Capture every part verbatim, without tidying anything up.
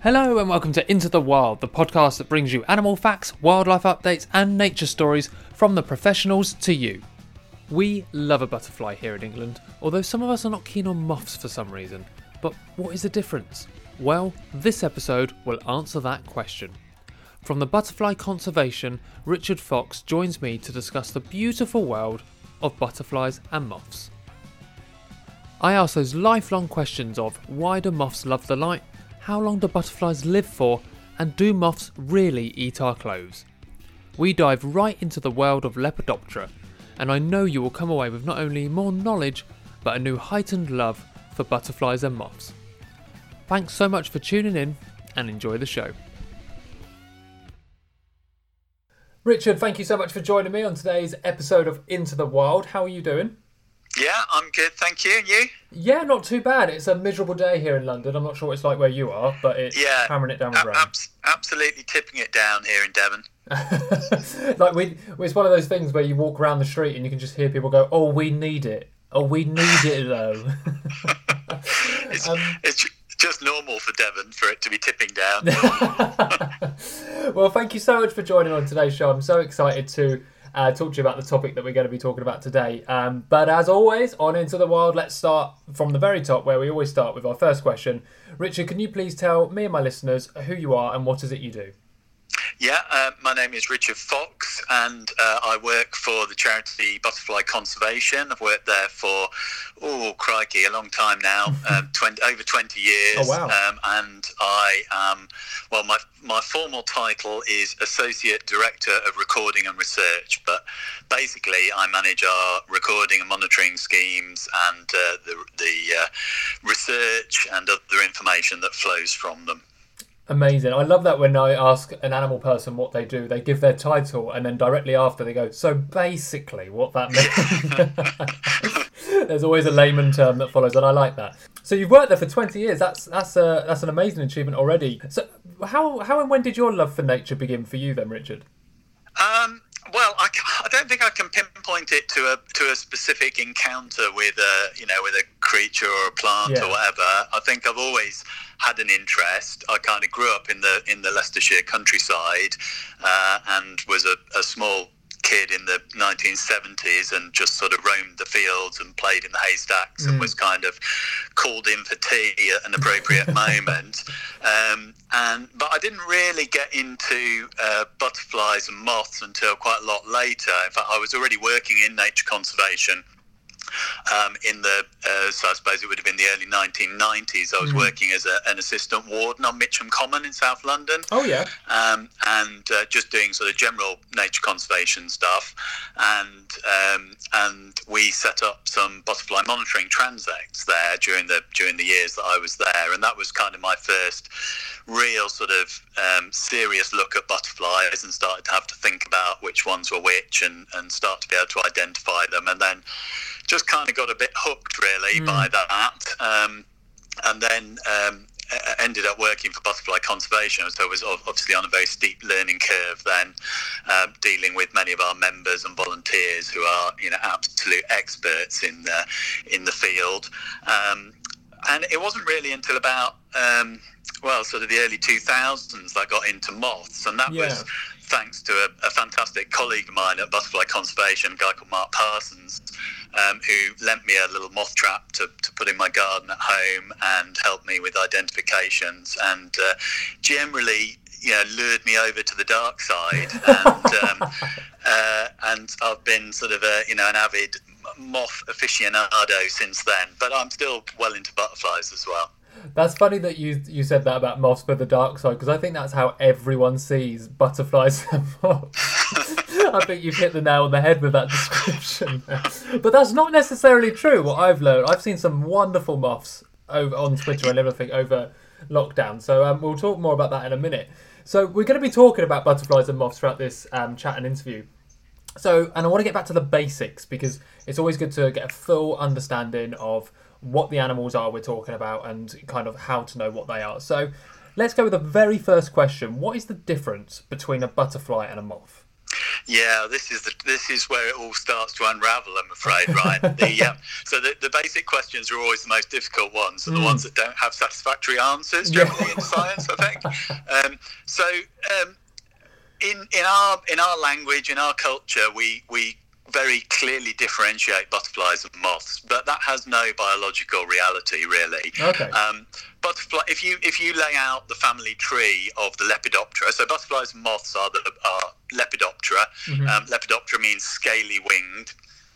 Hello and welcome to Into the Wild, the podcast that brings you animal facts, wildlife updates and nature stories from the professionals to you. We love a butterfly here in England, although some of us are not keen on moths for some reason. But what is the difference? Well, this episode will answer that question. From the Butterfly Conservation, Richard Fox joins me to discuss the beautiful world of butterflies and moths. I ask those lifelong questions of why do moths love the light? How long do butterflies live for? And do moths really eat our clothes? We dive right into the world of Lepidoptera, and I know you will come away with not only more knowledge, but a new heightened love for butterflies and moths. Thanks so much for tuning in, and enjoy the show. Richard, thank you so much for joining me on today's episode of Into the Wild. How are you doing? Yeah, I'm good, thank you. And you? Yeah, not too bad. It's a miserable day here in London. I'm not sure what it's like where you are, but it's yeah, hammering it down with ab- rain. Ab- absolutely tipping it down here in Devon. Like we, it's one of those things where you walk around the street and you can just hear people go, "Oh, we need it. Oh, we need it though." it's, um, it's just normal for Devon for it to be tipping down. Well, thank you so much for joining on today's show. I'm so excited to Uh, talk to you about the topic that we're going to be talking about today. Um, but as always, on Into the Wild, let's start from the very top where we always start with our first question. Richard, can you please tell me and my listeners who you are and what is it you do? Yeah, uh, my name is Richard Fox and uh, I work for the charity Butterfly Conservation. I've worked there for, oh crikey, a long time now, um, twenty, over twenty years. Oh, wow. Um, and I am, well, my, my formal title is Associate Director of Recording and Research, but basically I manage our recording and monitoring schemes and uh, the, the uh, research and other information that flows from them. Amazing. I love that when I ask an animal person what they do, they give their title and then directly after they go, so basically what that means. There's always a layman term that follows and I like that. So you've worked there for twenty years. That's that's a, that's an amazing achievement already. So how how and when did your love for nature begin for you then, Richard? Um, well, I, I don't think I can pinpoint it to a to a specific encounter with a you know with a creature or a plant Yeah. or whatever. I think I've always had an interest. I kind of grew up in the in the Leicestershire countryside uh, and was a, a small kid in the nineteen seventies and just sort of roamed the fields and played in the haystacks mm. and was kind of called in for tea at an appropriate moment. Um, and but I didn't really get into uh, butterflies and moths until quite a lot later. In fact, I was already working in nature conservation Um, in the, uh, so I suppose it would have been the early nineteen nineties. I was mm. working as a, an assistant warden on Mitcham Common in South London. Oh, yeah. Um, and uh, just doing sort of general nature conservation stuff. And um, and we set up some butterfly monitoring transects there during the during the years that I was there. And that was kind of my first real sort of um, serious look at butterflies and started to have to think about which ones were which and, and start to be able to identify them. And then just kind of got a bit hooked really mm. by that, um, and then um, ended up working for Butterfly Conservation. So I was obviously on a very steep learning curve then, uh, dealing with many of our members and volunteers who are, you know, absolute experts in the in the field. Um, and it wasn't really until about um, well, sort of the early two thousands that I got into moths, and that yeah. was thanks to a, a fantastic colleague of mine at Butterfly Conservation, a guy called Mark Parsons, um, who lent me a little moth trap to, to put in my garden at home and helped me with identifications and uh, generally, you know, lured me over to the dark side. And um, uh, and I've been sort of a, you know, an avid moth aficionado since then, but I'm still well into butterflies as well. That's funny that you you said that about moths for the dark side, because I think that's how everyone sees butterflies and moths. I think you've hit the nail on the head with that description. But that's not necessarily true, what I've learned. I've seen some wonderful moths over on Twitter and everything over lockdown. So um, we'll talk more about that in a minute. So we're going to be talking about butterflies and moths throughout this um, chat and interview. So, and I want to get back to the basics, because it's always good to get a full understanding of what the animals are we're talking about and kind of how to know what they are. So let's go with the very first question. What is the difference between a butterfly and a moth? Yeah, this is the, this is where it all starts to unravel, I'm afraid, Ryan. the, uh, so the, the basic questions are always the most difficult ones, and mm. the ones that don't have satisfactory answers generally yeah. in science, I think. Um, so um, in in our in our language, in our culture, we we very clearly differentiate butterflies and moths, but that has no biological reality, really. Okay. Um, butterfly, if you if you lay out the family tree of the Lepidoptera, so butterflies and moths are the are Lepidoptera. Mm-hmm. Um, Lepidoptera means scaly winged.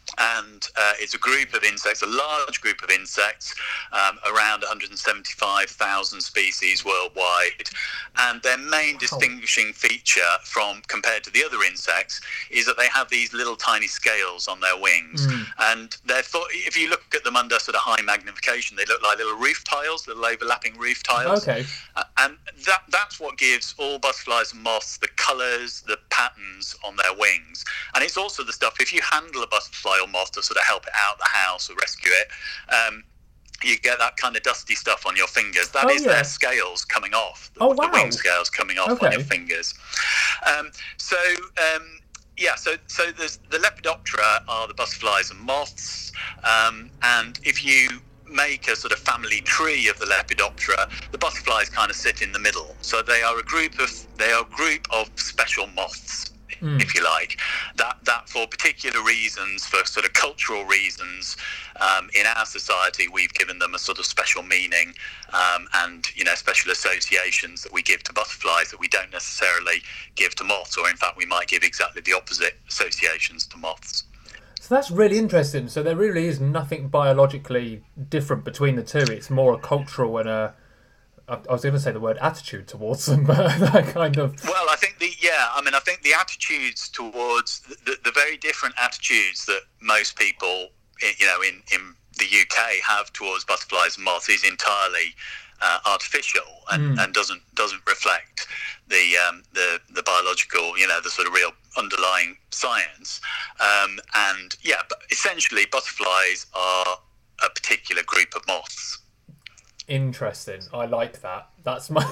And uh, it's a group of insects, a large group of insects, um, around one hundred seventy-five thousand species worldwide. And their main distinguishing feature from compared to the other insects is that they have these little tiny scales on their wings. Mm. And they're thought, if you look at them under sort of high magnification, they look like little roof tiles, little overlapping roof tiles. Okay. Uh, and that that's what gives all butterflies and moths the colours, the patterns on their wings. And it's also the stuff, if you handle a butterfly or moth to sort of help it out of the house or rescue it, um, you get that kind of dusty stuff on your fingers. That oh, is yeah. their scales coming off, the, oh, wow. the wing scales coming off okay. on your fingers. Um, so, um, yeah, so so there's, the Lepidoptera are the butterflies and moths, um, and if you make a sort of family tree of the Lepidoptera, the butterflies kind of sit in the middle. So they are a group of they are a group of special moths. Mm. If you like, that that for particular reasons, for sort of cultural reasons, um, in our society, we've given them a sort of special meaning, um, and you know, special associations that we give to butterflies that we don't necessarily give to moths, or in fact, we might give exactly the opposite associations to moths. So that's really interesting. So there really is nothing biologically different between the two. It's more a cultural and a I was going to say the word attitude towards them, but that kind of... Well, I think the, yeah, I mean, I think the attitudes towards, the, the very different attitudes that most people, you know, in, in the U K have towards butterflies and moths is entirely uh, artificial and, mm. and doesn't doesn't reflect the, um, the the biological, you know, the sort of real underlying science. Um, and, yeah, but essentially butterflies are a particular group of moths. Interesting. I like that. That's my...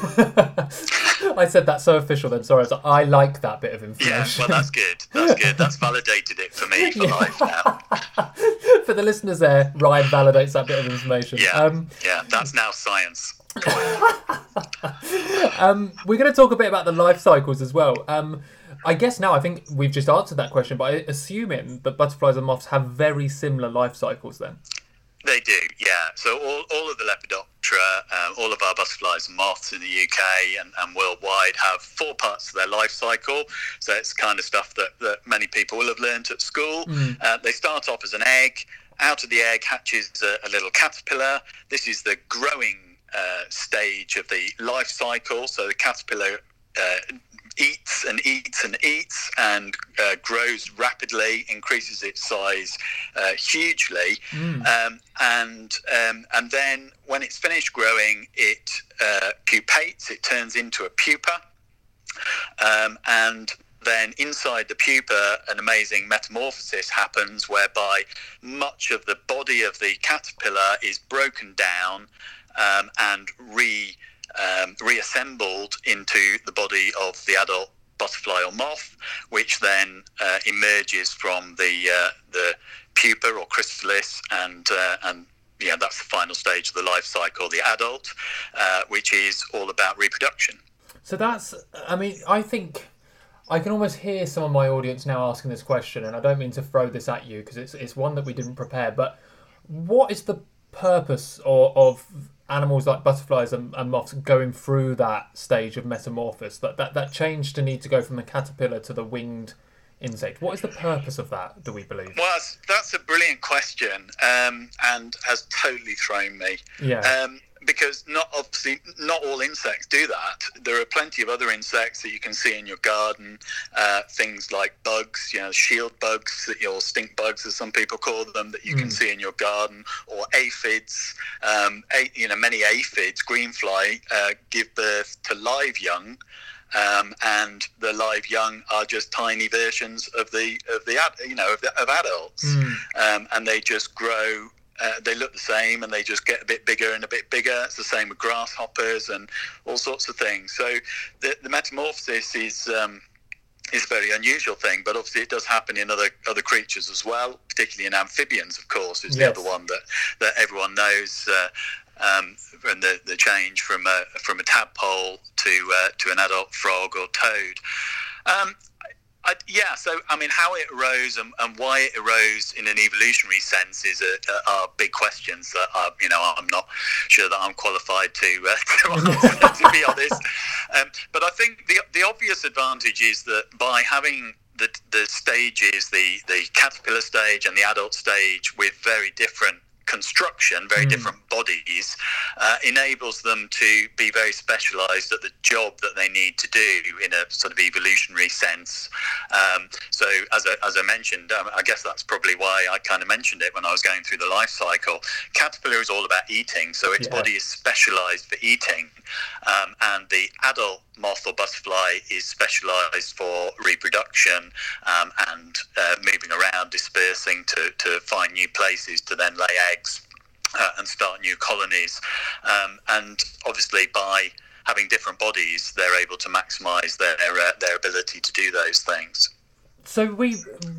I said that so official then. Sorry. I was like, I like that bit of information. Yeah, well, that's good. That's good. That's validated it for me for yeah. life now. For the listeners there, Ryan validates that bit of information. Yeah, um, yeah, that's now science. um, we're going to talk a bit about the life cycles as well. Um, I guess now I think we've just answered that question, but I assuming that butterflies and moths have very similar life cycles then. They do, yeah. So all, all of the Lepidoptera, um, all of our butterflies and moths in the U K and, and worldwide have four parts to their life cycle. So it's kind of stuff that, that many people will have learned at school. Mm. Uh, they start off as an egg. Out of the egg hatches a, a little caterpillar. This is the growing uh, stage of the life cycle. So the caterpillar uh, eats and eats and eats and uh, grows rapidly, increases its size uh, hugely, mm. um, and um, and then when it's finished growing, it uh, pupates. It turns into a pupa, um, and then inside the pupa, an amazing metamorphosis happens, whereby much of the body of the caterpillar is broken down um, and re Um, reassembled into the body of the adult butterfly or moth, which then uh, emerges from the uh, the pupa or chrysalis, and uh, and yeah, that's the final stage of the life cycle, the adult, uh, which is all about reproduction. So that's, I mean, I think I can almost hear some of my audience now asking this question, and I don't mean to throw this at you because it's it's one that we didn't prepare. But what is the purpose or, of animals like butterflies and, and moths going through that stage of metamorphosis, that, that that change to need to go from the caterpillar to the winged insect? What is the purpose of that, do we believe? Well, that's, that's a brilliant question, um, and has totally thrown me. Yeah. Um, because not obviously not all insects do that. There are plenty of other insects that you can see in your garden, uh, things like bugs, you know, shield bugs, or stink bugs as some people call them, that you mm. can see in your garden, or aphids. Um, a, you know, many aphids, greenfly, uh, give birth to live young. Um, and the live young are just tiny versions of the of the you know of, the, of adults, mm. um, and they just grow. Uh, they look the same, and they just get a bit bigger and a bit bigger. It's the same with grasshoppers and all sorts of things. So the, the metamorphosis is um, is a very unusual thing, but obviously it does happen in other other creatures as well, particularly in amphibians, of course, is the Yes. other one that, that everyone knows. Uh, um, and the, the change from a from a tadpole to uh, to an adult frog or toad. Um, I, yeah, so I mean, how it arose and, and why it arose in an evolutionary sense is a, a, are big questions that are, you know, I'm not sure that I'm qualified to uh, to answer, to be honest. Um, but I think the the obvious advantage is that by having the the stages, the the caterpillar stage and the adult stage, with very different construction, very mm. different bodies, uh, enables them to be very specialised at the job that they need to do in a sort of evolutionary sense. Um, so as I, as I mentioned, um, I guess that's probably why I kind of mentioned it when I was going through the life cycle. Caterpillar is all about eating, so its yeah. body is specialised for eating, um, and the adult moth or butterfly is specialised for reproduction um, and uh, moving around, dispersing to, to find new places to then lay eggs uh, and start new colonies. Um, and obviously by having different bodies, they're able to maximise their uh, their ability to do those things. So we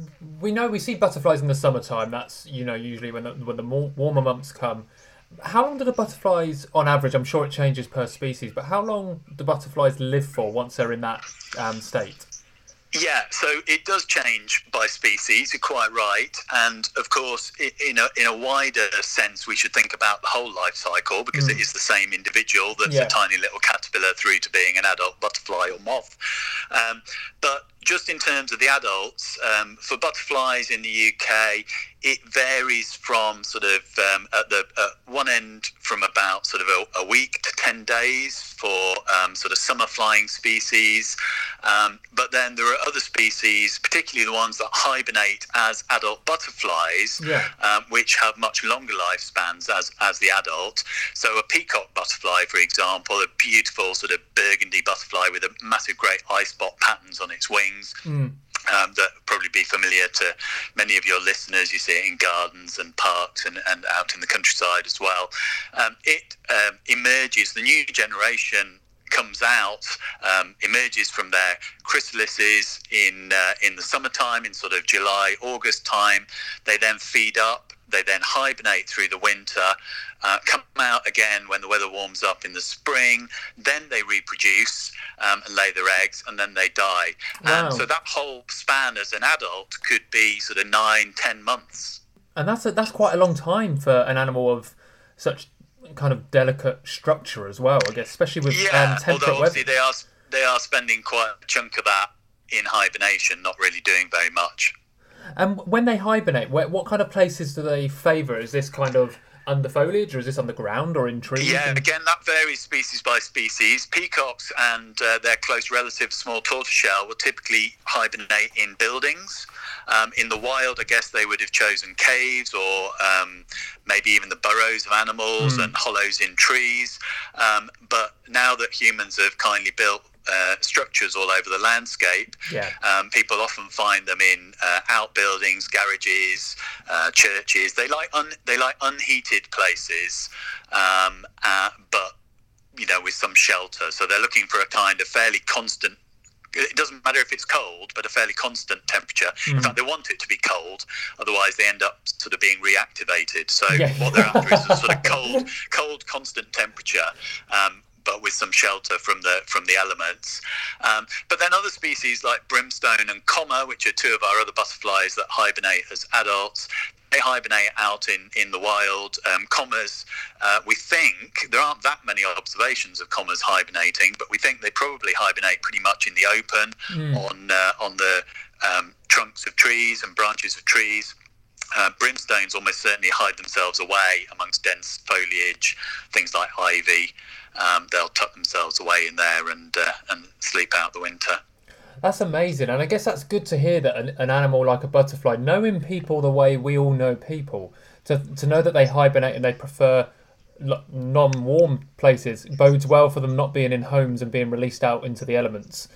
we know we see butterflies in the summertime. That's, you know, usually when the, when the more warmer months come. How long do the butterflies, on average, I'm sure it changes per species, but how long do butterflies live for once they're in that um, state? Yeah, so it does change by species, you're quite right. And of course, in a in a wider sense, we should think about the whole life cycle, because mm. it is the same individual that's yeah. a tiny little caterpillar through to being an adult butterfly or moth. Um, but just in terms of the adults, um, for butterflies in the U K, it varies from sort of um, at the at one end from about sort of a, a week to ten days for um, sort of summer flying species. Um, but then there are other species, particularly the ones that hibernate as adult butterflies, yeah. um, which have much longer lifespans as, as the adult. So a peacock butterfly, for example, a beautiful sort of burgundy butterfly with a massive great eye spot patterns on its wings. Mm. Um, that will probably be familiar to many of your listeners. You see it in gardens and parks and, and out in the countryside as well. Um, it um, emerges, the new generation comes out, um, emerges from their chrysalises in uh, in the summertime, in sort of July, August time. They then feed up, they then hibernate through the winter, uh, come out again when the weather warms up in the spring, then they reproduce um, and lay their eggs, and then they die. Wow. And so that whole span as an adult could be sort of nine, ten months. And that's a, that's quite a long time for an animal of such kind of delicate structure as well, I guess, especially with yeah, um, temperate although obviously weather. they are they are spending quite a chunk of that in hibernation, not really doing very much. And when they hibernate, what, what kind of places do they favour? Is this kind of under foliage, or is this on the ground or in trees? Yeah, and... again, that varies species by species. Peacocks and uh, their close relative small tortoiseshell will typically hibernate in buildings. Um, in the wild, I guess they would have chosen caves or um, maybe even the burrows of animals mm. and hollows in trees. Um, but now that humans have kindly built Uh, structures all over the landscape, yeah. um, people often find them in uh, outbuildings, garages, uh, churches. They like un- they like unheated places, um, uh, but you know, with some shelter. So they're looking for a kind of fairly constant. It doesn't matter if it's cold, but a fairly constant temperature. Mm. In fact, they want it to be cold, otherwise they end up sort of being reactivated. So yeah. what they're after is a sort of cold, cold, constant temperature. Um, but with some shelter from the from the elements. Um, but then other species like brimstone and comma, which are two of our other butterflies that hibernate as adults, they hibernate out in, in the wild. Um, commas, uh, we think, there aren't that many observations of commas hibernating, but we think they probably hibernate pretty much in the open, mm. on, uh, on the um, trunks of trees and branches of trees. Uh, brimstones almost certainly hide themselves away amongst dense foliage, things like ivy. Um, they'll tuck themselves away in there and uh, and sleep out the winter. That's amazing, and I guess that's good to hear that an, an animal like a butterfly, knowing people the way we all know people, to to know that they hibernate and they prefer non-warm places bodes well for them not being in homes and being released out into the elements.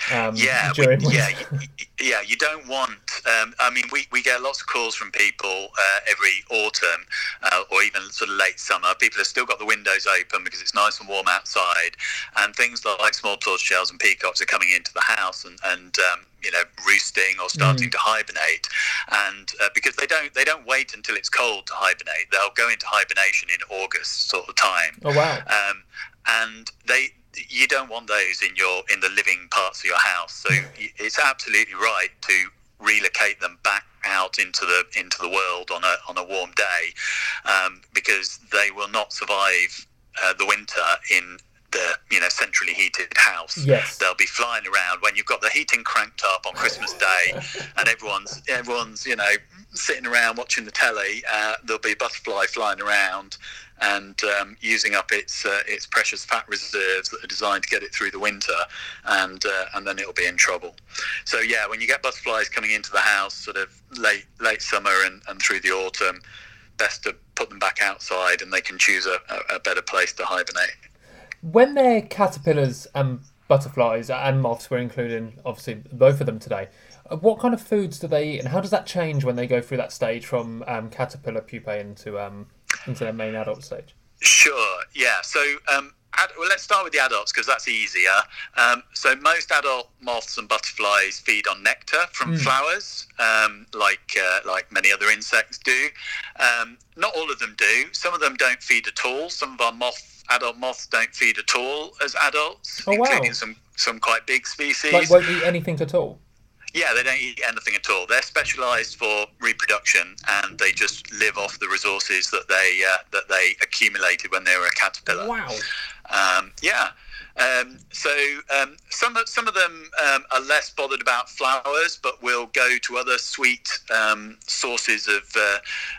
Um, yeah, during we, winter. yeah, y- yeah. You don't want. Um, I mean, we, we get lots of calls from people uh, every autumn uh, or even sort of late summer. People have still got the windows open because it's nice and warm outside, and things like small tortoiseshells and peacocks are coming into the house and and um, you know, roosting or starting mm. to hibernate, and uh, because they don't they don't wait until it's cold to hibernate. They'll go into hibernation in August sort of time. Oh wow! Um, and they. You don't want those in your in the living parts of your house, so it's absolutely right to relocate them back out into the into the world on a on a warm day, um, because they will not survive uh, the winter in the you know centrally heated house. Yes. They'll be flying around when you've got the heating cranked up on Christmas Day, and everyone's everyone's you know sitting around watching the telly. Uh, there'll be a butterfly flying around and um, using up its uh, its precious fat reserves that are designed to get it through the winter, and uh, and then it'll be in trouble. So yeah, when you get butterflies coming into the house, sort of late late summer and, and through the autumn, best to put them back outside, and they can choose a, a better place to hibernate. When they're caterpillars and butterflies and moths, we're including obviously both of them today. What kind of foods do they eat, and how does that change when they go through that stage from um, caterpillar pupae into um, into their main adult stage? Sure, yeah. So um, ad- well, let's start with the adults because that's easier. Um, so most adult moths and butterflies feed on nectar from mm. flowers, um, like uh, like many other insects do. Um, not all of them do. Some of them don't feed at all. Some of our moth adult moths don't feed at all as adults, oh, including wow. some some quite big species. Like won't eat anything at all? Yeah, they don't eat anything at all. They're specialised for reproduction, and they just live off the resources that they uh, that they accumulated when they were a caterpillar. Wow. Um, yeah. Um, so um, some of some of them um, are less bothered about flowers, but will go to other sweet um, sources of uh,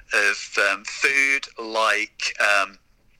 of um, food, like um,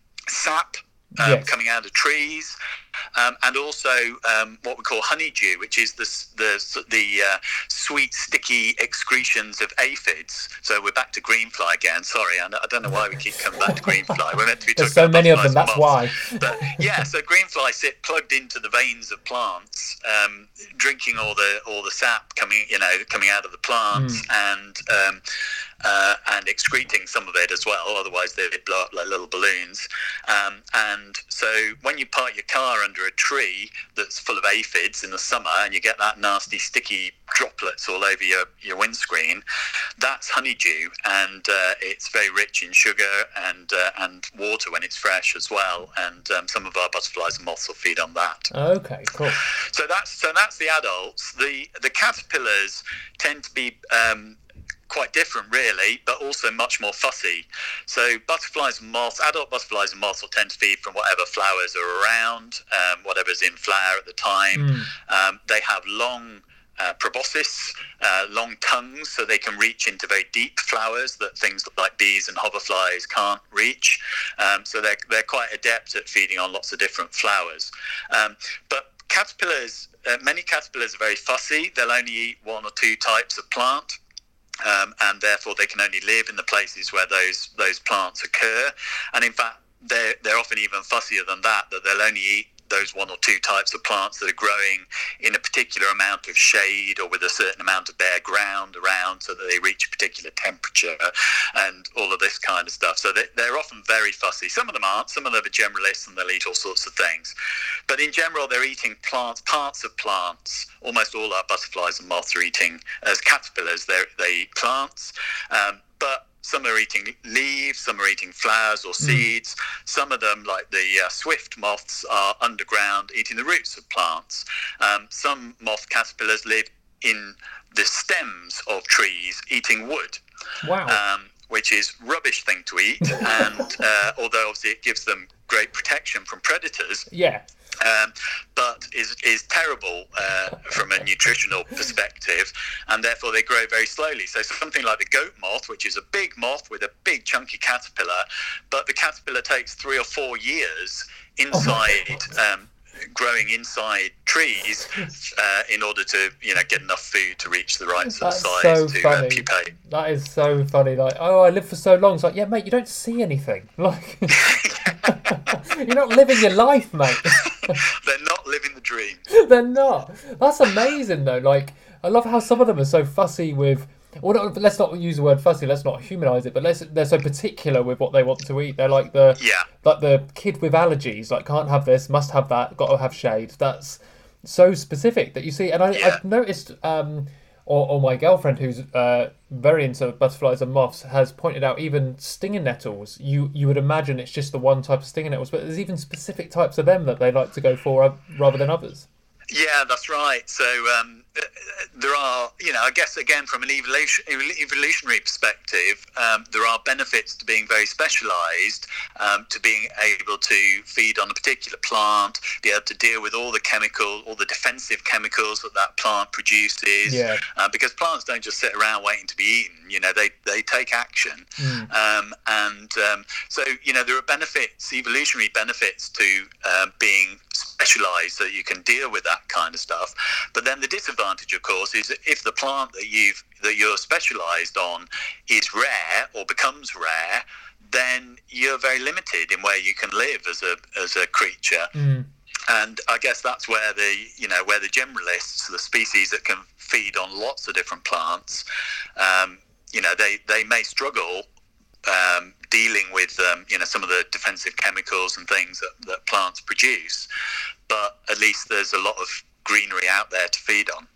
sap. Um, yes. Coming out of trees, um, and also um, what we call honeydew, which is the the the uh, sweet, sticky excretions of aphids. So we're back to greenfly again. Sorry, I don't know why we keep coming back to greenfly. We're meant to be talking There's so about many of them. That's moths. why. But yeah, so greenfly sit plugged into the veins of plants, um, drinking all the all the sap coming you know coming out of the plants, mm. and um, uh, and excreting some of it as well. Otherwise, they'd blow up like little balloons. Um, and so when you park your car under a tree that's full of aphids in the summer, and you get that nasty sticky droplets all over your, your windscreen, that's honeydew, and uh, it's very rich in sugar and uh, and water when it's fresh as well. And um, some of our butterflies and moths will feed on that. Okay, cool. So that's so that's the adults. The the caterpillars tend to be um, quite different, really, but also much more fussy. So butterflies and moths, adult butterflies and moths will tend to feed from whatever flowers are around, um, whatever's in flower at the time. Mm. Um, they have long uh, proboscis, uh, long tongues, so they can reach into very deep flowers that things like bees and hoverflies can't reach. Um, so they're, they're quite adept at feeding on lots of different flowers. Um, but caterpillars, uh, many caterpillars are very fussy. They'll only eat one or two types of plant. Um, and therefore they can only live in the places where those those plants occur. And in fact, they're, they're often even fussier than that, that they'll only eat those one or two types of plants that are growing in a particular amount of shade or with a certain amount of bare ground around, so that they reach a particular temperature and all of this kind of stuff. So they, they're often very fussy. Some of them aren't. Some of them are generalists and they'll eat all sorts of things. But in general, they're eating plants, parts of plants. Almost all our butterflies and moths are eating, as caterpillars, they eat plants. Um, but some are eating leaves, some are eating flowers or seeds. Mm. Some of them, like the uh, swift moths, are underground eating the roots of plants. Um, some moth caterpillars live in the stems of trees eating wood. Wow. Um, which is rubbish thing to eat. And uh, although obviously it gives them great protection from predators. Yeah. Um, but is is terrible uh, from a nutritional perspective, and therefore they grow very slowly. So something like the goat moth, which is a big moth with a big chunky caterpillar, but the caterpillar takes three or four years inside, oh um, growing inside trees uh, in order to you know get enough food to reach the right sort of size so to funny. Uh, pupate. That is so funny. Like, oh, I lived for so long. It's like, yeah, mate, you don't see anything. Like, you're not living your life, mate. They're not living the dream. They're not. That's amazing though. Like, I love how some of them are so fussy with. Well, not, let's not use the word fussy. Let's not humanise it. But let's, they're so particular with what they want to eat. They're like the Yeah. like the kid with allergies. Like, can't have this, must have that, got to have shade. That's so specific that you see. And I, Yeah. I've noticed, um, or, or my girlfriend, who's uh, very into butterflies and moths, has pointed out even stinging nettles. You you would imagine it's just the one type of stinging nettles, but there's even specific types of them that they like to go for uh, rather than others. Yeah, that's right. So um, there are, you know, I guess again from an evolution, evolutionary perspective, um, there are benefits to being very specialised, um, to being able to feed on a particular plant, be able to deal with all the chemical, all the defensive chemicals that that plant produces. Yeah. Uh, because plants don't just sit around waiting to be eaten. You know, they they take action, Mm. um, and um, so you know there are benefits, evolutionary benefits to um, being specialised, so that you can deal with that kind of stuff. But then the disadvantage, of course, is if the plant that you've that you're specialised on is rare or becomes rare, then you're very limited in where you can live as a as a creature. Mm. And I guess that's where the you know where the generalists, the species that can feed on lots of different plants, um, you know they they may struggle um, dealing with um, you know some of the defensive chemicals and things that, that plants produce, but at least there's a lot of greenery out there to feed on.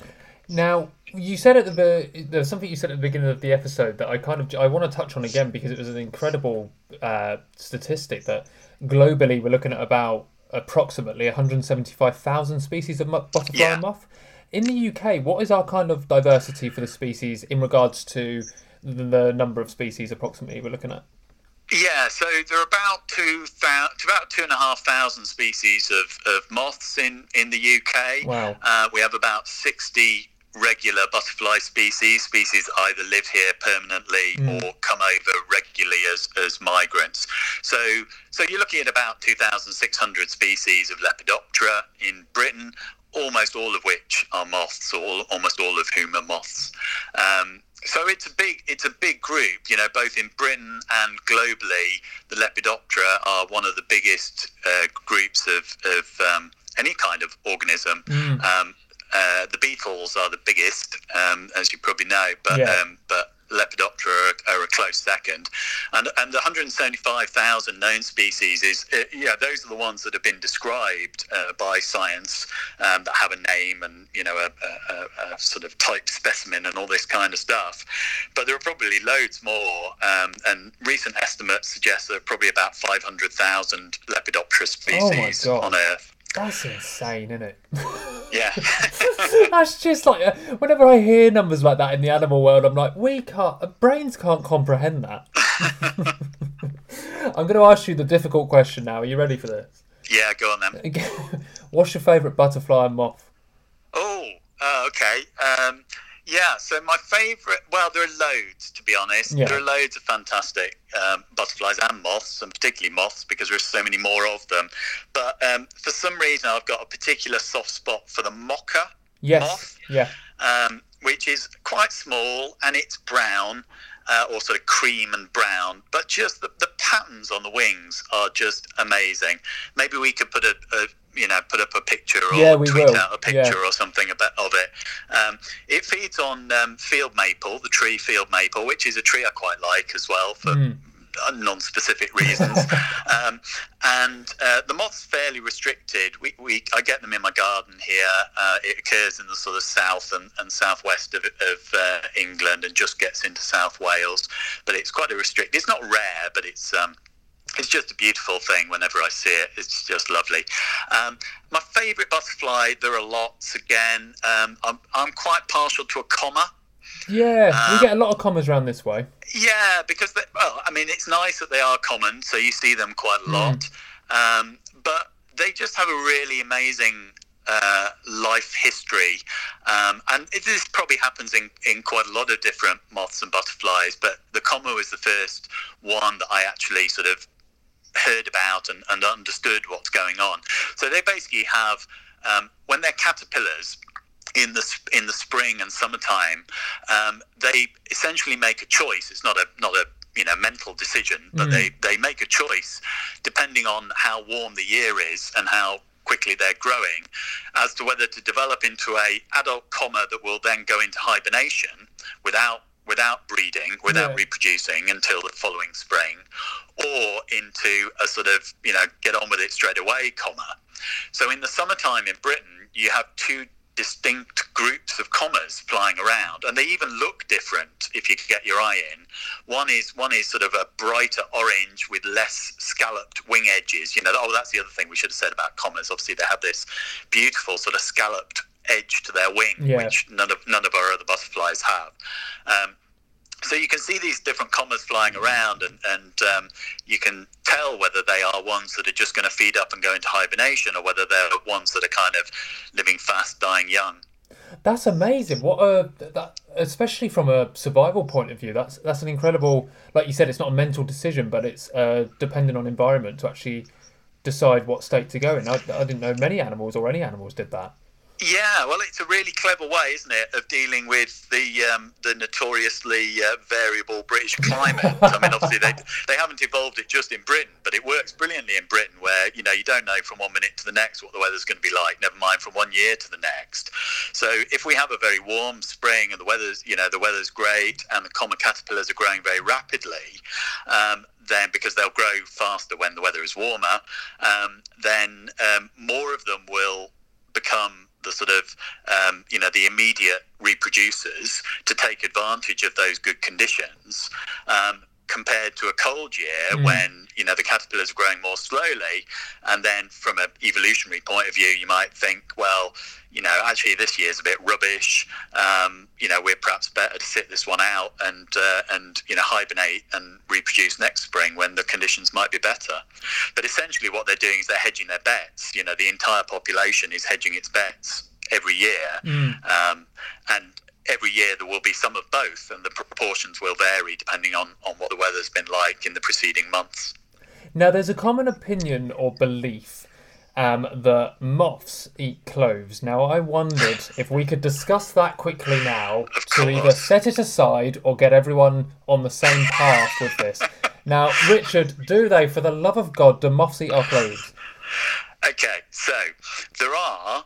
Now, you said at the there was something you said at the beginning of the episode that I kind of I want to touch on again because it was an incredible uh, statistic that globally we're looking at about approximately one hundred seventy-five thousand species of butterfly Yeah. and moth. In the U K, what is our kind of diversity for the species in regards to the, the number of species approximately we're looking at? Yeah, so there are about two thousand, about two and a half thousand species of, of moths in, in the U K. Wow. Uh, we have about sixty regular butterfly species. Species either live here permanently Mm. or come over regularly as, as migrants. So so you're looking at about two thousand six hundred species of Lepidoptera in Britain, almost all of which are moths, or almost all of whom are moths. Um, So it's a big, it's a big group, you know, both in Britain and globally. The Lepidoptera are one of the biggest uh, groups of, of um, any kind of organism. Mm. Um, uh, the beetles are the biggest, um, as you probably know, but Yeah. um, but Lepidoptera are, are a close second. And and the one hundred seventy-five thousand known species is, uh, yeah, those are the ones that have been described uh, by science, um, that have a name and, you know, a, a, a sort of type specimen and all this kind of stuff. But there are probably loads more, um, and recent estimates suggest there are probably about five hundred thousand Lepidoptera species God. on Earth. That's insane, isn't it? Yeah. That's just like uh, whenever I hear numbers like that in the animal world, I'm like, we can't, uh, brains can't comprehend that. I'm going to ask you the difficult question now. Are you ready for this? Yeah, go on then. What's your favourite butterfly and moth? Oh, uh, okay. Um, yeah, so my favourite, well, there are loads, to be honest. Yeah. There are loads of fantastic um, butterflies and moths, and particularly moths because there's so many more of them. But um, for some reason, I've got a particular soft spot for the mocha Yes. moth, Yeah. um, which is quite small and it's brown, uh, or sort of cream and brown, but just the, the patterns on the wings are just amazing. Maybe we could put a, a you know, put up a picture or Yeah, we tweet will. out a picture Yeah. or something about, of it. Um, it feeds on um, field maple, the tree field maple, which is a tree I quite like as well for Mm. non-specific reasons. um, and uh, the moth's fairly restricted. We, we I get them in my garden here. Uh, it occurs in the sort of south and, and southwest of, of uh, England and just gets into South Wales. But it's quite a restricted. It's not rare, but it's um, it's just a beautiful thing whenever I see it. It's just lovely. Um, my favourite butterfly, there are lots again. Um, I'm, I'm quite partial to a comma. Yeah, we Um, get a lot of commas around this way. Yeah, because, they, well, I mean, it's nice that they are common, so you see them quite a lot. Um, but they just have a really amazing uh, life history. Um, and it, this probably happens in, in quite a lot of different moths and butterflies, but the comma was the first one that I actually sort of heard about and, and understood what's going on. So they basically have, um, when they're caterpillars in the in the spring and summertime, um, they essentially make a choice. It's not a not a you know mental decision, but Mm. they they make a choice depending on how warm the year is and how quickly they're growing, as to whether to develop into a adult comma that will then go into hibernation without without breeding, without Yeah. reproducing until the following spring, or into a sort of, you know, get on with it straight away comma. So in the summertime in Britain, you have two distinct groups of commas flying around, and they even look different if you get your eye in. One is one is sort of a brighter orange with less scalloped wing edges. You know, oh, that's the other thing we should have said about commas. Obviously, they have this beautiful sort of scalloped edge to their wing, Yeah. which none of none of our other butterflies have. Um, so you can see these different commas flying around, and, and um, you can tell whether they are ones that are just going to feed up and go into hibernation, or whether they're ones that are kind of living fast, dying young. That's amazing. What a that, especially from a survival point of view. That's that's an incredible. Like you said, it's not a mental decision, but it's uh, dependent on environment to actually decide what state to go in. I, I didn't know many animals or any animals did that. Yeah, well, it's a really clever way, isn't it, of dealing with the um, the notoriously uh, variable British climate. I mean, obviously they they haven't evolved it just in Britain, but it works brilliantly in Britain, where you know you don't know from one minute to the next what the weather's going to be like. Never mind from one year to the next. So if we have a very warm spring and the weather's you know the weather's great and the common caterpillars are growing very rapidly, um, then because they'll grow faster when the weather is warmer, um, then um, more of them will become the sort of, um, you know, the immediate reproducers to take advantage of those good conditions, um, compared to a cold year mm. when, you know, the caterpillars are growing more slowly. And then from an evolutionary point of view, you might think, well, you know, actually this year's a bit rubbish. Um, you know, we're perhaps better to sit this one out and, uh, and, you know, hibernate and reproduce next spring when the conditions might be better. But essentially what they're doing is they're hedging their bets. You know, the entire population is hedging its bets every year. Mm. Um, and every year there will be some of both, and the proportions will vary depending on, on what the weather's been like in the preceding months. Now, there's a common opinion or belief um, that moths eat cloves. Now, I wondered if we could discuss that quickly now to either set it aside or get everyone on the same path with this. Now, Richard, do they, for the love of God, do moths eat our cloves? Okay, so there are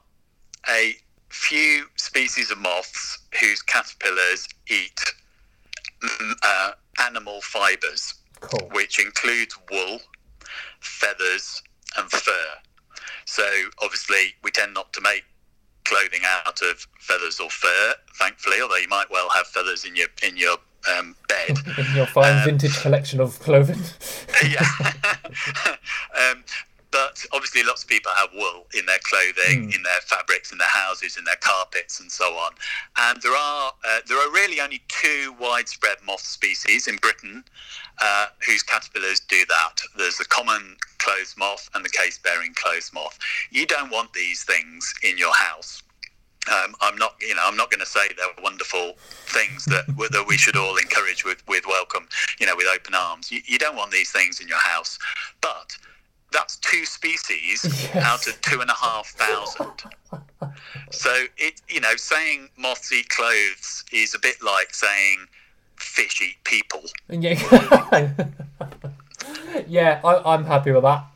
a few species of moths whose caterpillars eat uh, animal fibres, cool. which includes wool, feathers and fur. So obviously we tend not to make clothing out of feathers or fur, thankfully, although you might well have feathers in your in your um, bed. In your fine um, vintage collection of clothing. Yeah. um, But obviously lots of people have wool in their clothing, mm. in their fabrics, in their houses, in their carpets and so on. And there are uh, there are really only two widespread moth species in Britain uh, whose caterpillars do that. There's the common clothes moth and the case-bearing clothes moth. You don't want these things in your house. Um, I'm not, you know, I'm not going to say they're wonderful things that that we should all encourage with, with welcome, you know, with open arms. You, you don't want these things in your house, but that's two species yes. out of two and a half thousand. So it, you know, saying moths eat clothes is a bit like saying fish eat people. Yeah, yeah, I, I'm happy with that.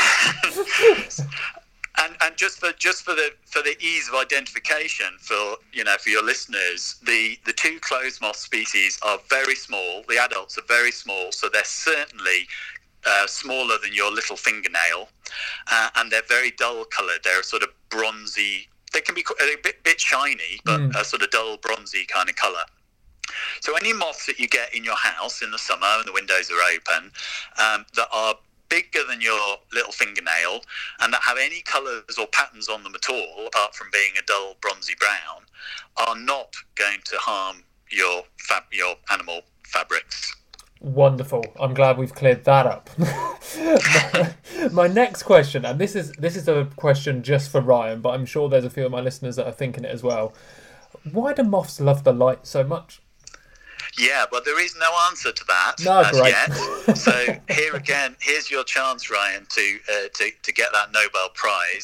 and and just for just for the for the ease of identification for you know for your listeners, the the two clothes moth species are very small. The adults are very small, so they're certainly Uh, smaller than your little fingernail, uh, and they're very dull coloured. They're sort of bronzy. They can be a bit, bit shiny, but mm. a sort of dull bronzy kind of colour. So any moths that you get in your house in the summer and the windows are open, um, that are bigger than your little fingernail and that have any colours or patterns on them at all, apart from being a dull bronzy brown, are not going to harm your fab- your animal fabrics. Wonderful. I'm glad we've cleared that up. my, my next question, and this is this is a question just for Ryan, but I'm sure there's a few of my listeners that are thinking it as well. Why do moths love the light so much? Yeah, well, there is no answer to that No, as great. yet. So here again, here's your chance, Ryan, to uh, to to get that Nobel Prize.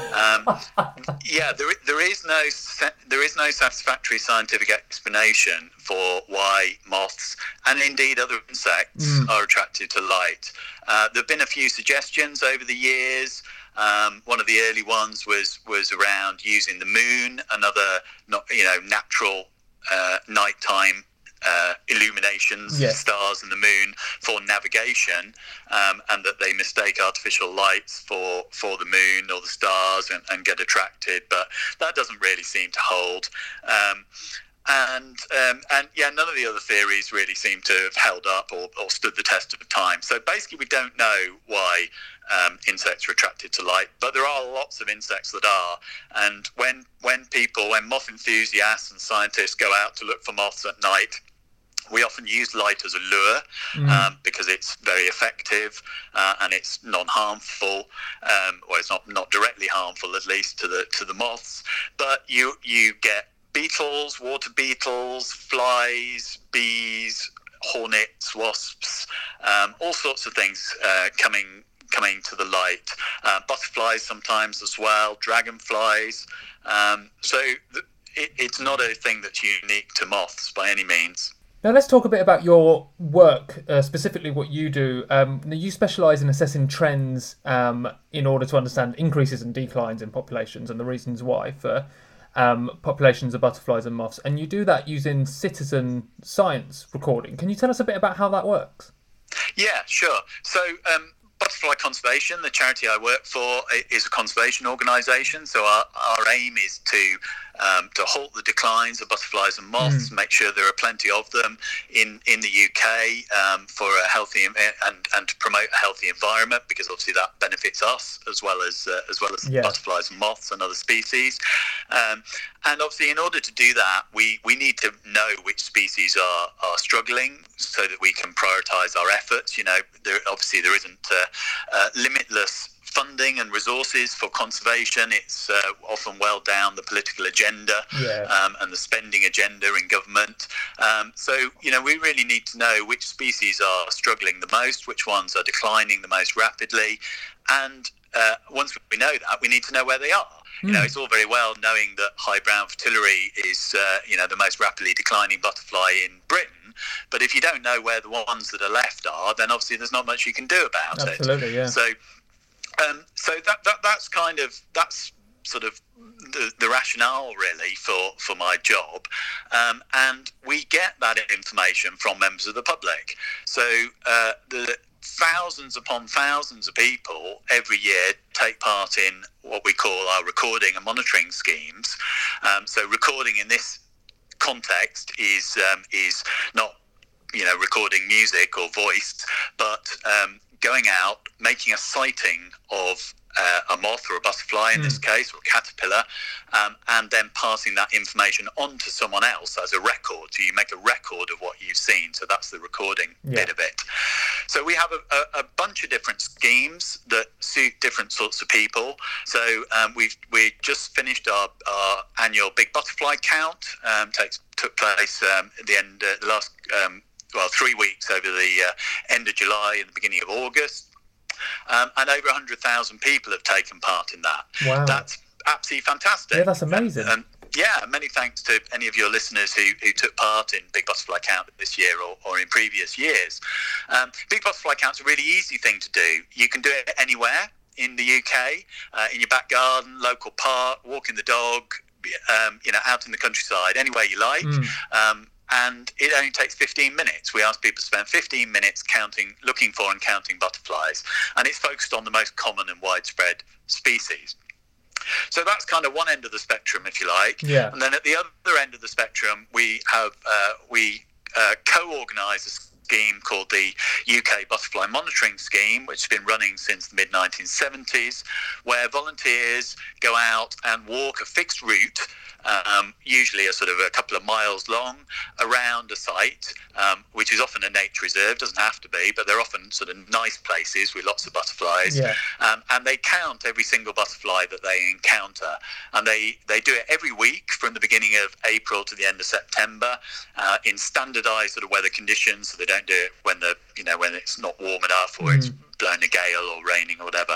Um, yeah, there there is no there is no satisfactory scientific explanation for why moths and indeed other insects mm. are attracted to light. Uh, there have been a few suggestions over the years. Um, one of the early ones was was around using the moon, another not you know natural uh, nighttime uh, illuminations, yes. stars and the moon for navigation, um, and that they mistake artificial lights for for the moon or the stars and, and get attracted. But that doesn't really seem to hold. Um, And um, and yeah, none of the other theories really seem to have held up or, or stood the test of time. So basically, we don't know why um, insects are attracted to light, but there are lots of insects that are. And when when people, when moth enthusiasts and scientists go out to look for moths at night, we often use light as a lure mm. um, because it's very effective uh, and it's non-harmful, um, or it's not not directly harmful, at least to the to the moths. But you you get beetles, water beetles, flies, bees, hornets, wasps, um, all sorts of things uh, coming coming to the light. Uh, butterflies sometimes as well, dragonflies. Um, so th- it, it's not a thing that's unique to moths by any means. Now let's talk a bit about your work, uh, specifically what you do. Um, you specialise in assessing trends um, in order to understand increases and declines in populations and the reasons why for Um, populations of butterflies and moths, and you do that using citizen science recording. Can you tell us a bit about how that works? Yeah, sure. So um, Butterfly Conservation, the charity I work for, is a conservation organisation. So our, our aim is to um, to halt the declines of butterflies and moths, mm. make sure there are plenty of them in, in the U K um, for a healthy and and to promote a healthy environment, because obviously that benefits us as well as uh, as well as yeah. butterflies and moths and other species. Um, and obviously, in order to do that, we, we need to know which species are, are struggling so that we can prioritise our efforts. You know, there, obviously there isn't uh, uh, limitless funding and resources for conservation. It's uh, often well down the political agenda yeah. um, and the spending agenda in government. Um, so, you know, we really need to know which species are struggling the most, which ones are declining the most rapidly. And uh, once we know that, we need to know where they are. You know, it's all very well knowing that high brown fritillary is, uh, you know, the most rapidly declining butterfly in Britain. But if you don't know where the ones that are left are, then obviously there's not much you can do about Absolutely, it. Absolutely, yeah. So, um, so that, that that's kind of that's sort of the, the rationale really for, for my job, um, and we get that information from members of the public. So uh, the thousands upon thousands of people every year take part in what we call our recording and monitoring schemes. Um, so recording in this context is um, is not, you know, recording music or voice, but um, going out, making a sighting of Uh, a moth or a butterfly in mm. this case, or a caterpillar, um, and then passing that information on to someone else as a record. So you make a record of what you've seen. So that's the recording yeah. bit of it. So we have a, a, a bunch of different schemes that suit different sorts of people. So um, we've we just finished our, our annual Big Butterfly Count. Um, takes took place um, at the end, uh, the last um, well three weeks over the uh, end of July and the beginning of August. Um, and over one hundred thousand people have taken part in that. Wow. That's absolutely fantastic. Yeah, that's amazing. And, and yeah, many thanks to any of your listeners who, who took part in Big Butterfly Count this year or, or in previous years. Um, Big Butterfly Count's a really easy thing to do. You can do it anywhere in the U K, uh, in your back garden, local park, walking the dog, um, you know, out in the countryside, anywhere you like. Mm. Um, And it only takes fifteen minutes. We ask people to spend fifteen minutes counting, looking for and counting butterflies. And it's focused on the most common and widespread species. So that's kind of one end of the spectrum, if you like. Yeah. And then at the other end of the spectrum, we have uh, we uh, co-organise a scheme called the U K Butterfly Monitoring Scheme, which has been running since the mid nineteen seventies, where volunteers go out and walk a fixed route um, usually a sort of a couple of miles long, around a site, um, which is often a nature reserve, doesn't have to be, but they're often sort of nice places with lots of butterflies. Yeah. Um, and they count every single butterfly that they encounter. And they, they do it every week from the beginning of April to the end of September uh, in standardised sort of weather conditions. So they don't do it when the you know when it's not warm enough or mm. it's blowing a gale or raining or whatever.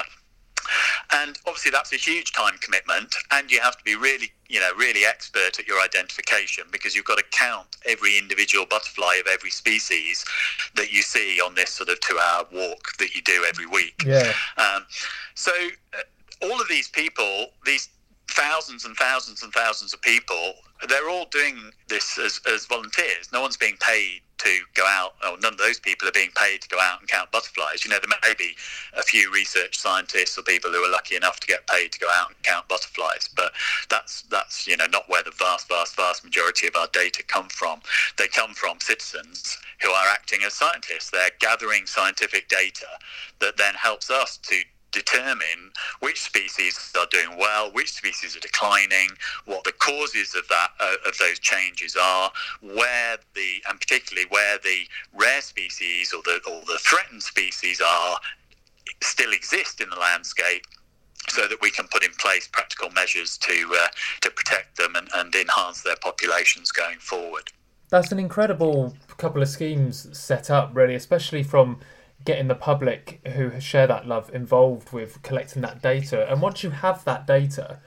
And obviously that's a huge time commitment, and you have to be really, you know, really expert at your identification, because you've got to count every individual butterfly of every species that you see on this sort of two-hour walk that you do every week. Yeah. Um, so uh, all of these people, these thousands and thousands and thousands of people, they're all doing this as, as volunteers. No one's being paid to go out, or none of those people are being paid to go out and count butterflies. You know, there may be a few research scientists or people who are lucky enough to get paid to go out and count butterflies, but that's, that's you know, not where the vast, vast, vast majority of our data come from. They come from citizens who are acting as scientists. They're gathering scientific data that then helps us to determine which species are doing well, which species are declining, what the causes of that uh, of those changes are, where the and particularly where the rare species or the or the threatened species are still exist in the landscape, so that we can put in place practical measures to uh, to protect them and, and enhance their populations going forward. That's an incredible couple of schemes set up, really, especially from getting the public who share that love involved with collecting that data. And once you have that data,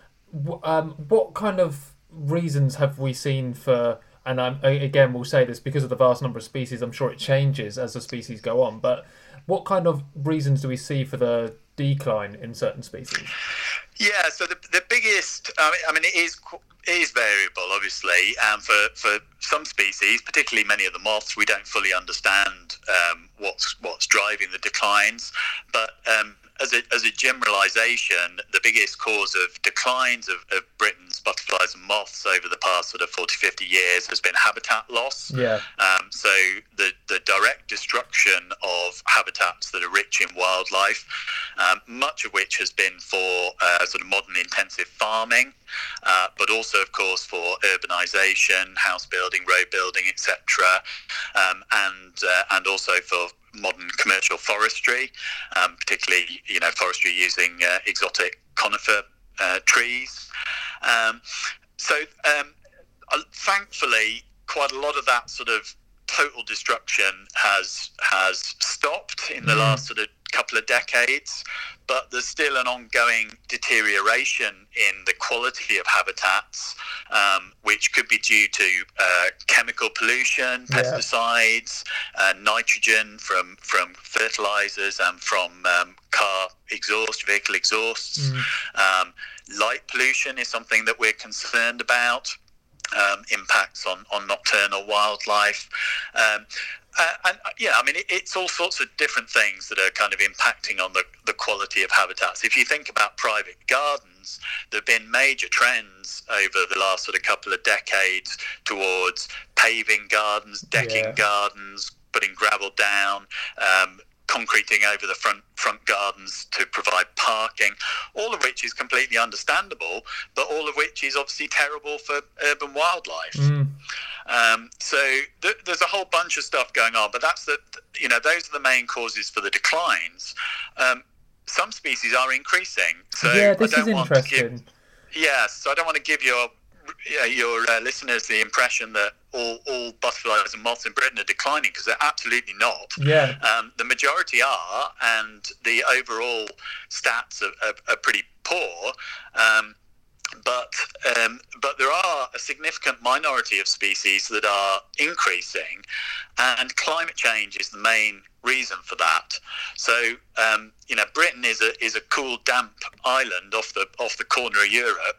um, what kind of reasons have we seen for, and I'm, again, we'll say this because of the vast number of species, I'm sure it changes as the species go on, but what kind of reasons do we see for the decline in certain species? Yeah, so the the biggest, I mean, I mean it is it is variable, obviously, and for, for some species, particularly many of the moths, we don't fully understand um, what's what's driving the declines. But um, as a as a generalisation, the biggest cause of declines of, of Britain's butterflies and moths over the past sort of forty, fifty years has been habitat loss. Yeah. Um, so the the direct destruction of habitats that are rich in wildlife, um, much of which has been for uh, sort of modern intensive farming, uh, but also, of course, for urbanisation, house building, road building, et cetera, um, and uh, and also for modern commercial forestry, um, particularly, you know, forestry using uh, exotic conifer uh, trees. Um, so, um, uh, thankfully, quite a lot of that sort of total destruction has has stopped in the mm. last sort of couple of decades, but there's still an ongoing deterioration in the quality of habitats, um, which could be due to uh, chemical pollution, yeah. pesticides, uh, nitrogen from from fertilizers and from um, car exhaust, vehicle exhausts. Mm. Um, light pollution is something that we're concerned about. Um, impacts on, on nocturnal wildlife. Um, uh, and uh, yeah, I mean, it, it's all sorts of different things that are kind of impacting on the, the quality of habitats. If you think about private gardens, there have been major trends over the last sort of couple of decades towards paving gardens, decking yeah. gardens, putting gravel down, um, concreting over the front front gardens to provide parking, all of which is completely understandable, but all of which is obviously terrible for urban wildlife. Mm. Um, so th- there's a whole bunch of stuff going on, but that's the, you know, those are the main causes for the declines. Um, some species are increasing. So yeah, this I don't is want interesting. To give, yeah, so I don't want to give your Yeah, your uh, listeners the impression that all, all butterflies and moths in Britain are declining, because they're absolutely not. Yeah. Um, the majority are, and the overall stats are, are, are pretty poor. Um, but um, but there are a significant minority of species that are increasing, and climate change is the main reason for that. So um, you know, Britain is a is a cool, damp island off the off the corner of Europe,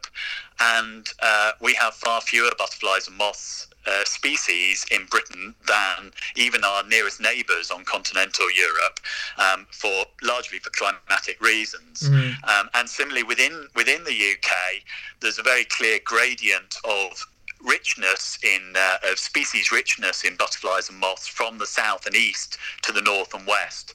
and uh, we have far fewer butterflies and moths uh, species in Britain than even our nearest neighbours on continental Europe, um, for largely for climatic reasons. Mm. Um, and similarly, within within the U K, there's a very clear gradient of richness in uh, of species richness in butterflies and moths from the south and east to the north and west.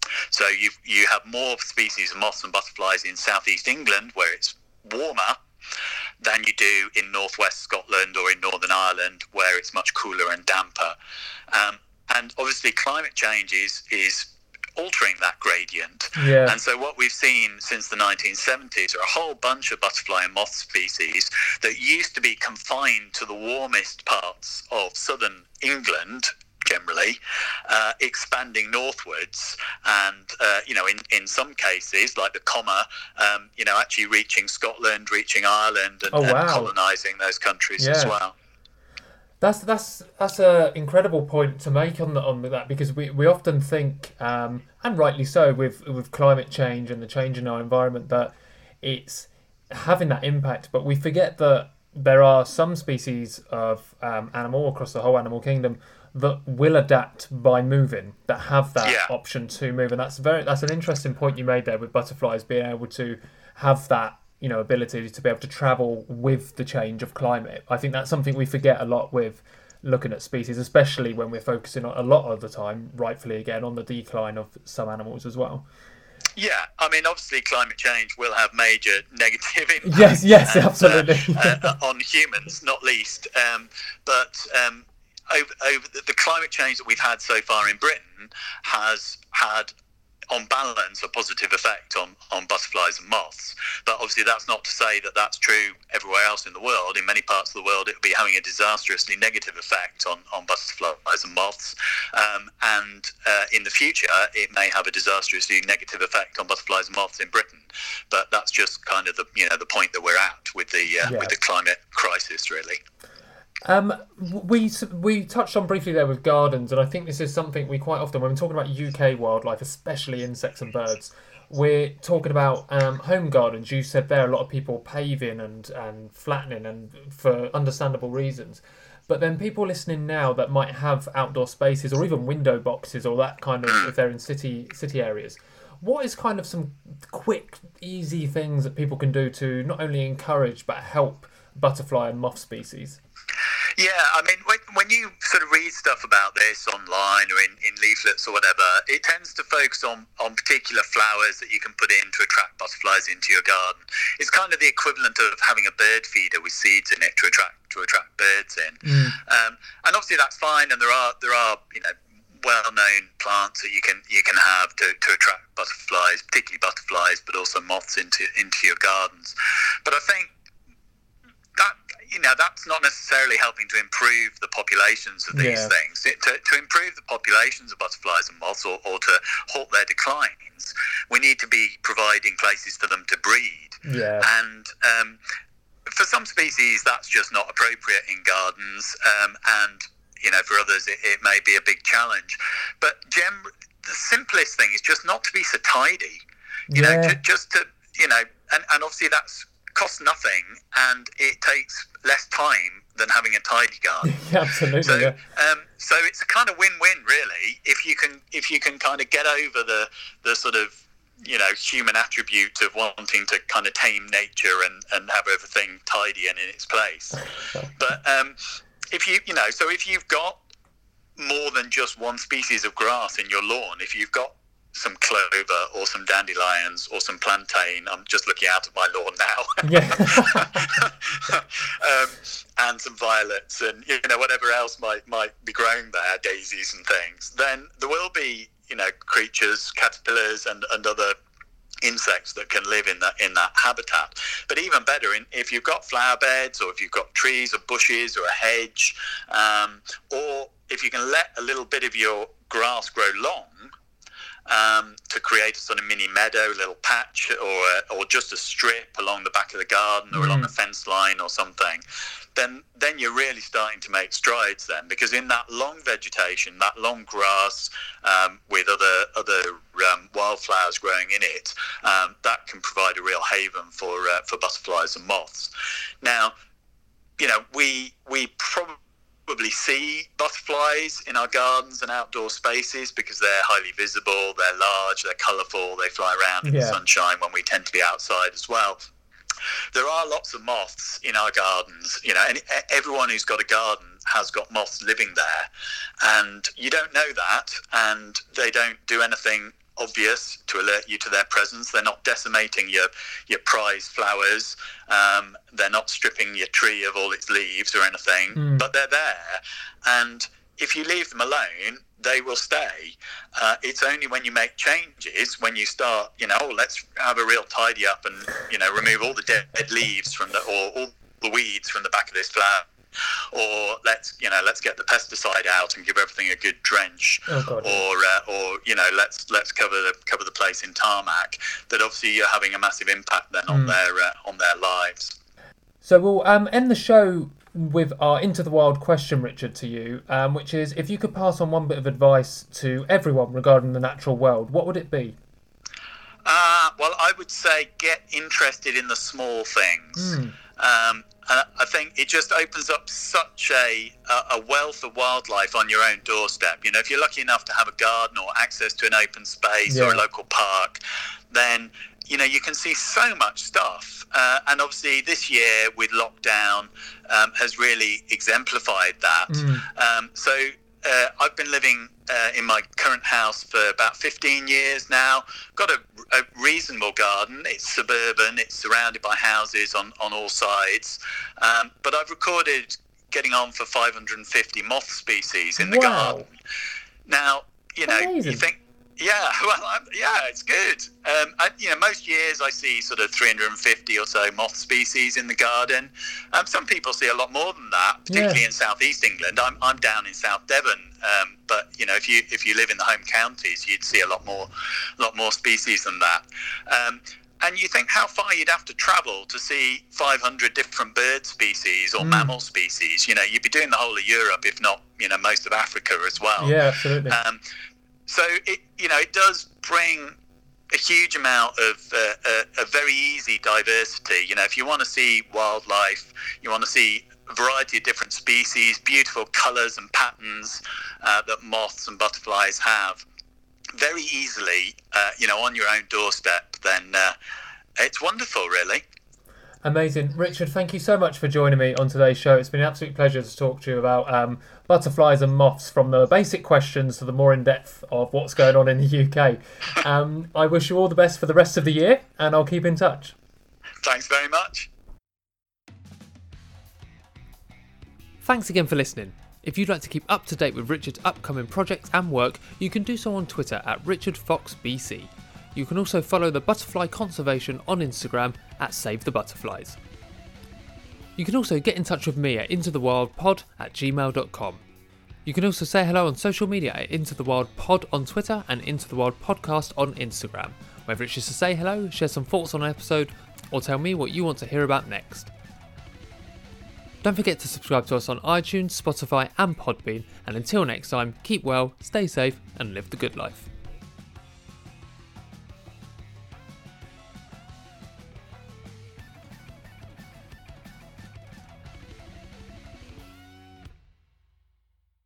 So you you have more species of moths and butterflies in southeast England, where it's warmer, than you do in northwest Scotland or in Northern Ireland, where it's much cooler and damper. Um, and obviously climate change is, is altering that gradient. Yeah. And so what we've seen since the nineteen seventies are a whole bunch of butterfly and moth species that used to be confined to the warmest parts of southern England, generally, uh, expanding northwards, and uh, you know, in, in some cases, like the comma, um, you know, actually reaching Scotland, reaching Ireland, and, Oh, wow. and colonising those countries as Yeah. well. That's that's that's a incredible point to make on the, on that, because we, we often think, um, and rightly so, with with climate change and the change in our environment, that it's having that impact, but we forget that there are some species of um, animal across the whole animal kingdom that will adapt by moving, that have that Yeah. option to move, and that's very that's an interesting point you made there with butterflies being able to have that, you know, ability to be able to travel with the change of climate. I think that's something we forget a lot with looking at species, especially when we're focusing on a lot of the time, rightfully again, on the decline of some animals as well. Yeah, I mean, obviously, climate change will have major negative impacts. Yes, yes, and, absolutely. Uh, uh, on humans, not least. Um, but um, over, over the, the climate change that we've had so far in Britain has had, on balance, a positive effect on, on butterflies and moths. But obviously that's not to say that that's true everywhere else in the world. In many parts of the world, it will be having a disastrously negative effect on, on butterflies and moths. Um, and uh, in the future, it may have a disastrously negative effect on butterflies and moths in Britain. But that's just kind of the, you know, the point that we're at with the, uh, Yeah. with the climate crisis, really. Um, we we touched on briefly there with gardens, and I think this is something we quite often, when we're talking about U K wildlife, especially insects and birds, we're talking about um, home gardens. You said there a lot of people paving and, and flattening, and for understandable reasons. But then people listening now that might have outdoor spaces or even window boxes or that kind of, if they're in city city areas, what is kind of some quick, easy things that people can do to not only encourage but help butterfly and moth species? Yeah, I mean, when, when you sort of read stuff about this online or in, in leaflets or whatever, it tends to focus on, on particular flowers that you can put in to attract butterflies into your garden. It's kind of the equivalent of having a bird feeder with seeds in it to attract to attract birds in. Mm. Um, and obviously that's fine, and there are there are you know well-known plants that you can you can have to, to attract butterflies, particularly butterflies, but also moths into into your gardens. But I think that, you know, that's not necessarily helping to improve the populations of these Yeah. things. It, to, to improve the populations of butterflies and moths, or, or to halt their declines, we need to be providing places for them to breed. Yeah. And um, for some species, that's just not appropriate in gardens, um, and you know, for others, it, it may be a big challenge. But gem, the simplest thing is just not to be so tidy. You Yeah. know, ju- just to, you know, and, and obviously that's costs nothing, and it takes less time than having a tidy garden. Yeah, absolutely. So, yeah. um, so it's a kind of win-win, really. If you can, if you can kind of get over the the sort of, you know, human attribute of wanting to kind of tame nature and, and have everything tidy and in its place. But um, if you, you know, so if you've got more than just one species of grass in your lawn, if you've got some clover or some dandelions or some plantain, I'm just looking out at my lawn now. Yeah. um, and some violets and, you know, whatever else might might be growing there, daisies and things, then there will be, you know, creatures, caterpillars and, and other insects that can live in that in that habitat. But even better, in, if you've got flower beds, or if you've got trees or bushes or a hedge, um, or if you can let a little bit of your grass grow long, Um, to create a sort of mini meadow, a little patch, or or just a strip along the back of the garden, or Mm. along a fence line or something, then then you're really starting to make strides then, because in that long vegetation, that long grass um, with other other um, wildflowers growing in it, um, that can provide a real haven for uh, for butterflies and moths. Now, you know, we we probably probably see butterflies in our gardens and outdoor spaces because they're highly visible, they're large, they're colourful, they fly around in Yeah. the sunshine when we tend to be outside as well. There are lots of moths in our gardens, you know, and everyone who's got a garden has got moths living there, and you don't know that, and they don't do anything obvious to alert you to their presence. They're not decimating your your prize flowers. Um, they're not stripping your tree of all its leaves or anything, mm. but they're there. And if you leave them alone, they will stay. Uh, it's only when you make changes, when you start, you know, oh, let's have a real tidy up and, you know, remove all the dead leaves from the, or all the weeds from the back of this flower, or let's, you know, let's get the pesticide out and give everything a good drench, oh, God, or, uh, or you know, let's let's cover the cover the place in tarmac. That obviously you're having a massive impact then on mm. their uh, on their lives. So we'll um, end the show with our Into the Wild question, Richard, to you, um, which is, if you could pass on one bit of advice to everyone regarding the natural world, what would it be? Uh, well, I would say get interested in the small things. Mm. Um, and I think it just opens up such a, a wealth of wildlife on your own doorstep. You know, if you're lucky enough to have a garden or access to an open space yeah. or a local park, then you know, you can see so much stuff. Uh, and obviously this year with lockdown um, has really exemplified that. Mm. Um, so uh, I've been living uh, in my current house for about fifteen years now. Got a, a reasonable garden. It's suburban. It's surrounded by houses on, on all sides. Um, but I've recorded getting on for five hundred fifty moth species in the wow. garden. Now, you know, Amazing. you think, yeah, well, I'm, yeah, it's good. Um, I, you know, most years I see sort of three hundred fifty or so moth species in the garden. Um, some people see a lot more than that, particularly yeah. in southeast England. I'm I'm down in South Devon, um, but you know, if you if you live in the home counties, you'd see a lot more, a lot more species than that. Um, and you think how far you'd have to travel to see five hundred different bird species or mm. mammal species. You know, you'd be doing the whole of Europe, if not, you know, most of Africa as well. Yeah, absolutely. Um, So it, you know, it does bring a huge amount of uh, a, a very easy diversity. You know, if you want to see wildlife, you want to see a variety of different species, beautiful colours and patterns uh, that moths and butterflies have, very easily, uh, you know, on your own doorstep. Then uh, it's wonderful, really. Amazing. Richard, thank you so much for joining me on today's show. It's been an absolute pleasure to talk to you about um, butterflies and moths, from the basic questions to the more in-depth of what's going on in the U K. Um, I wish you all the best for the rest of the year, and I'll keep in touch. Thanks very much. Thanks again for listening. If you'd like to keep up to date with Richard's upcoming projects and work, you can do so on Twitter at Richard Fox B C. You can also follow the Butterfly Conservation on Instagram at Save the Butterflies. You can also get in touch with me at intothewildpod at gmail dot com. You can also say hello on social media at intothewildpod on Twitter and intothewildpodcast on Instagram, whether it's just to say hello, share some thoughts on an episode, or tell me what you want to hear about next. Don't forget to subscribe to us on iTunes, Spotify and Podbean, and until next time, keep well, stay safe and live the good life.